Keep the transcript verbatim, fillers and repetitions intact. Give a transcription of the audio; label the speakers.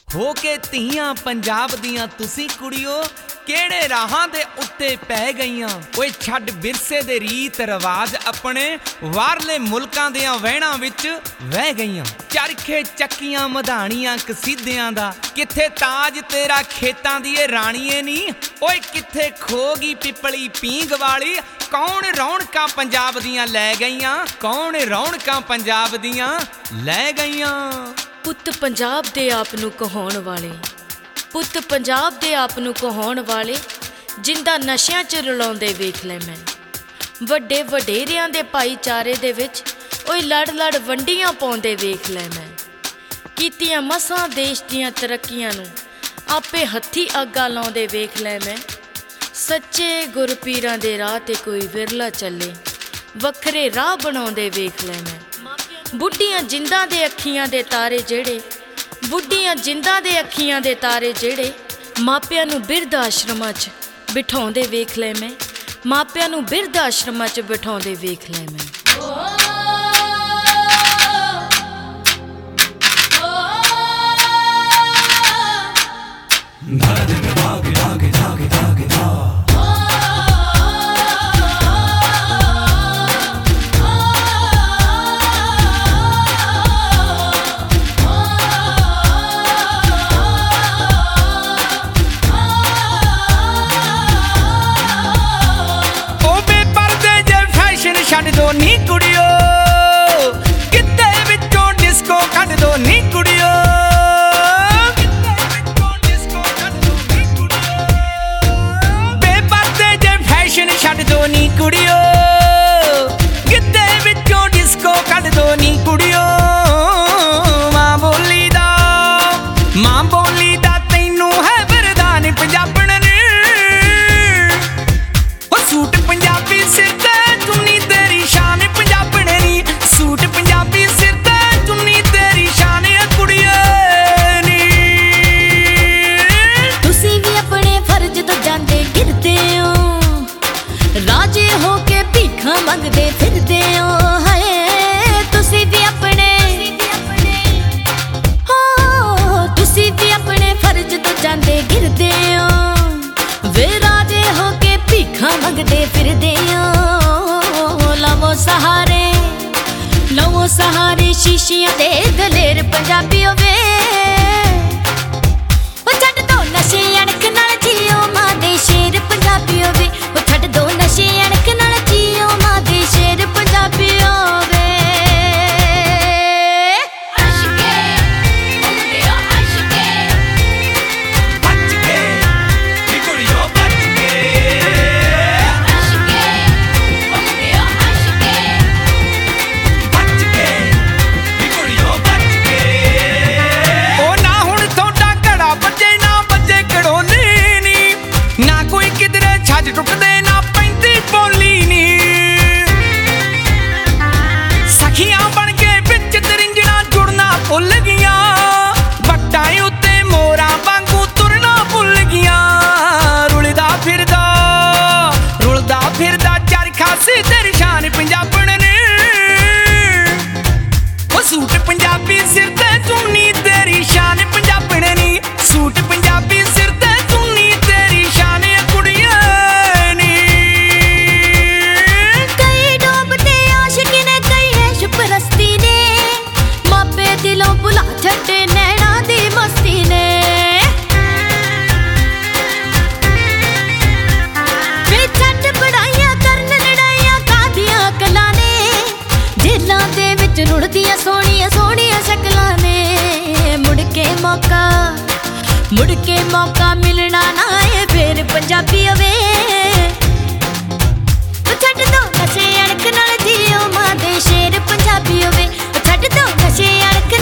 Speaker 1: हो के ਧੀਆਂ पंजाब दियां तुसी कुड़ियो केड़े राहां दे उत्ते पै गईयां। ओए छड्ड विरसे दे रीत रिवाज अपने वारले मुल्कां दियां वहणां विच वह गईयां। चरखे चक्कियां मधाणियां कसीदियां दा किथे ताज तेरा खेतां दी राणीए नी। ओए किथे खोगी पिपली पींग वाली कौन रौनकां पंजाब दियां लै गईयां। कौन रौनकां पंजाब दियां लै गईयां।
Speaker 2: पुत पंजाब दे आप नूं कहाउण वाले, पुत पंजाब दे आप नूं कहाउण वाले जिंदा नशिਆਂ ਚ ਰਲਾਉਂਦੇ ਵੇਖ ਲੈ ਮੈਂ। ਵੱਡੇ ਵਡੇਰਿਆਂ ਦੇ ਭਾਈਚਾਰੇ ਦੇ ਵਿੱਚ ਓਏ ਲੜ ਲੜ ਵੰਡੀਆਂ ਪਾਉਂਦੇ ਵੇਖ ਲੈ ਮੈਂ। ਕੀਤੀਆਂ ਮਸਾਂ ਦੇਸ਼ ਦੀਆਂ ਤਰੱਕੀਆਂ ਨੂੰ ਆਪੇ ਹੱਥੀ ਅੱਗਾ ਲਾਉਂਦੇ ਵੇਖ ਲੈ ਮੈਂ। ਸੱਚੇ ਗੁਰਪੀਰਾਂ ਦੇ ਰਾਹ ਤੇ ਕੋਈ ਵਿਰਲਾ ਚੱਲੇ ਵੱਖਰੇ ਰਾਹ ਬਣਾਉਂਦੇ ਵੇਖ ਲੈ ਮੈਂ। ਬੁੱਢੀਆਂ ਜਿੰਦਾਂ ਦੇ ਅੱਖੀਆਂ ਦੇ ਤਾਰੇ ਜਿਹੜੇ, ਬੁੱਢੀਆਂ ਜਿੰਦਾਂ ਦੇ ਅੱਖੀਆਂ ਦੇ ਤਾਰੇ ਜਿਹੜੇ ਮਾਪਿਆਂ ਨੂੰ ਬਿਰਧ ਆਸ਼ਰਮਾਂ 'ਚ ਬਿਠਾਉਂਦੇ ਵੇਖ ਲੈ ਮੈਂ। ਮਾਪਿਆਂ ਨੂੰ ਬਿਰਧ ਆਸ਼ਰਮਾਂ 'ਚ ਬਿਠਾਉਂਦੇ ਵੇਖ ਲੈ ਮੈਂ।
Speaker 1: ਛੱਡ ਦੋ ਨੀ ਕੁੜੀਓ ਕਿੱਤੇ ਵਿੱਚੋਂ ਡਿਸਕੋ ਕੱਢ ਦੋ ਨੀ ਕੁੜੀਓ। ਕਿੱਤੇ ਵਿੱਚੋਂ ਡਿਸਕੋ ਕੱਢ ਦੋ ਨੀ ਕੁੜੀਓ। ਬੇਪਰਦੇ ਜੇ ਫੈਸ਼ਨ ਛੱਡ ਦੋ ਨੀ ਕੁੜੀਓ ਕਿੱਤੇ ਵਿੱਚੋਂ ਡਿਸਕੋ ਕੱਢ ਦੋ ਨੀ ਕੁੜੀਓ। ਮਾਂ ਬੋਲੀ ਦਾ ਮਾਂ ਬੋਲੀ ਦਾ ਤੈਨੂੰ ਹੈ ਵਰਦਾਨ ਪੰਜਾਬਣ ਨੇ। ਉਹ ਸੂਟ ਪੰਜਾਬੀ ਸਿਰ ਤੇ ਚੁੰਨੀ ਤੇਰੀ ਸ਼ਾਨ ਪੰਜਾਬਣੇ ਨੀ। ਸੂਟ ਪੰਜਾਬੀ ਸਿਰ ਤੇ ਚੁੰਨੀ ਤੇਰੀ ਸ਼ਾਨ ਕੁੜੀਏ ਨੀ।
Speaker 2: ਤੁਸੀਂ ਵੀ ਆਪਣੇ ਫਰਜ਼ ਤੋਂ ਜਾਂਦੇ ਗਿਰਦੇ ਹੋ, ਰਾਜੇ ਹੋ ਕੇ ਭੀਖਾਂ ਮੰਗਦੇ ਫਿਰਦੇ ਹੋ। ਹਾਏ ਤੁਸੀਂ ਵੀ ਆਪਣੇ ਹੋ, ਤੁਸੀਂ ਵੀ ਆਪਣੇ ਫਰਜ਼ ਤੋਂ ਜਾਂਦੇ ਗਿਰਦੇ ਹੋ ਵੇ। ਰਾਜੇ ਹੋ ਕੇ ਭੀਖਾਂ ਮੰਗਦੇ ਫਿਰਦੇ ਹੋ। ਲਵੋ ਸਹਾਰੇ ਲਵੋ ਸਹਾਰੇ ਸ਼ੀਸ਼ਿਆਂ ਦੇ ਦਲੇਰ ਪੰਜਾਬੀਓ ਵੇ। ਉਹ ਛੱਡ ਦੋ ਨਸ਼ੇ ਅਣਖ ਨਾਲ ਜੀਓ ਮਾਂ ਦੇ ਸ਼ੇਰ ਪੰਜਾਬੀਓ ਵੇ। ਉਹ ਛੱਡ ਦੋ ਨਸ਼ੇ ਅਣਖ ਨਾਲ ਜੀਓ ਮਾਂ ਦੇ ਸ਼ੇਰ ਪੰਜਾਬੀਓ ਵੇ। ਅਸ਼ਕੇ ਮੁੰਡਿਓ ਅਸ਼ਕੇ
Speaker 1: ਬੱਚ ਕੇ ਨੀ ਕੁੜੀਓ ਬੱਚ ਕੇ। ਛੱਜ ਟੁੱਟਦੇ ਨਾ ਪੈਂਦੀ ਬੋਲੀ ਨੀ। ਸਖੀਆਂ ਬਣ ਕੇ ਵਿੱਚ ਤਰਿੰਜਣਾ ਜੁੜਨਾ ਭੁੱਲ ਗਈਆਂ। ਵੱਟਾਂ ਉੱਤੇ ਮੋਰਾਂ ਵਾਂਗੂ ਤੁਰਨਾ ਭੁੱਲ ਗਈਆਂ। ਰੁਲਦਾ ਫਿਰਦਾ ਰੁਲਦਾ ਫਿਰਦਾ ਚਰਖਾ ਸੀ ਤੇਰੀ ਸ਼ਾਨ ਪੰਜਾਬਣ ਨੇ। ਉਹ ਸੂਟ ਪੰਜਾਬੀ ਸਿਰ ਤੇ ਚੁੰਨੀ ਤੇਰੀ ਸ਼ਾਨ ਪੰਜਾਬਣ ਨੀ। ਸੂਟ ਪੰਜਾਬੀ ਸਿਰ ਤੇ ਚੁੰਨੀ ਤੇਰੀ ਸ਼ਾਨ ਕੁੜੀਏ। ਦਿਲੋਂ ਭੁਲਾ ਛੱਡੇ ਨੈਣਾ ਦੀ ਮਸਤੀ ਨੇ। ਵੇ ਛੱਡ ਪੜਾਈਆਂ ਕਰਨ ਲੜਾਈਆਂ ਕਾਦੀਆਂ ਕਲਾਂ ਨੇ। ਜੇਲਾਂ ਦੇ ਵਿੱਚ ਰੁੜਦੀਆਂ ਸੋਹਣੀਆਂ ਸੋਹਣੀਆਂ ਸ਼ਕਲਾਂ ਨੇ। ਮੁੜ ਕੇ ਮੌਕਾ ਮੁੜ ਕੇ ਮੌਕਾ ਮਿਲਣਾ ਨਾ ਏ ਫੇਰ ਪੰਜਾਬੀ ਵੇ। ਛੱਡ ਦੋ ਨਸ਼ੇ ਅਣਖ ਨਾਲ ਜੀਓ ਮਾਂ ਦੇ ਸ਼ੇਰ ਪੰਜਾਬੀ ਵੇ। ਛੱਡ ਦੋ ਨਸ਼ੇ ਅਣਖ